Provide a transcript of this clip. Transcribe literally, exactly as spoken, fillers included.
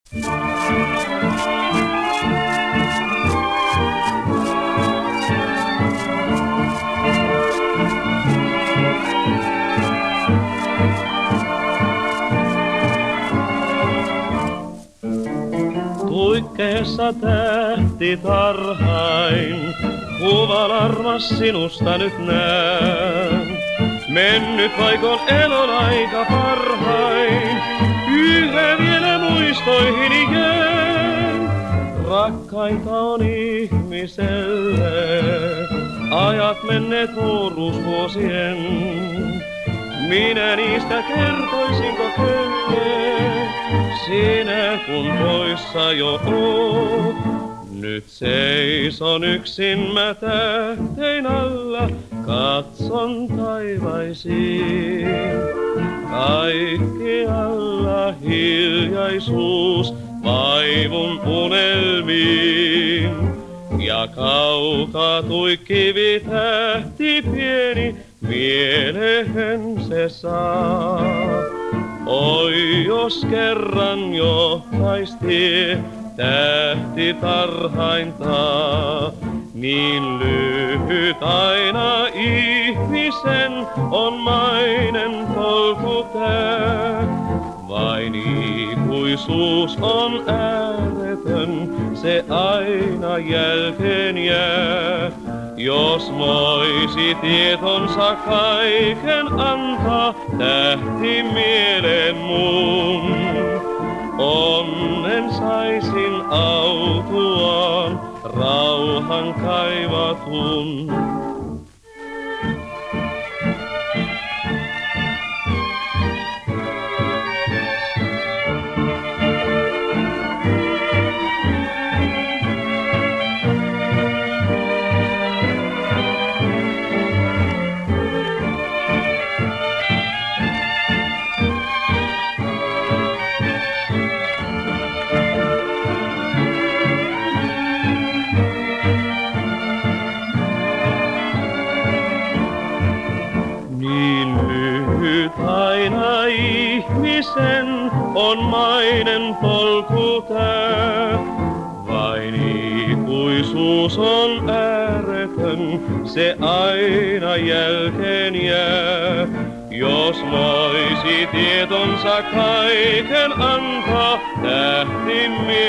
Tuikkeessa tähti tarhain, kuvan armas sinusta nyt näen. Mennyt vaikon elon aika parhain, yhä vielä muistoihini jään. Rakkainta on ihmiselle, ajat menneet nuoruusvuosien. Minä niistä kertoisinko kelle, sinä kun poissa jo oot. Nyt seison yksin mä tähtein alla, katson taivaisiin. Kaikkialla hiljaisuus, vaivun unelmiin. Ja kaukaa tuikkivi tähti pieni, mielehen se saa. Oi jos kerran johtais tie tähti tarhaintaa, niin lyhyt aina ihmisen on mainen polku tää. Vain ikuisuus on ääretön, se aina jälkeen jää. Jos voisi tietonsa kaiken antaa, tähti mieleen mun, onnen saisin autuaan, rauhan kaivatun. Aina ihmisen on mainen polku tää. Vain ikuisuus on ääretön, se aina jälkeen jää. Jos voisi tietonsa kaiken antaa, tähti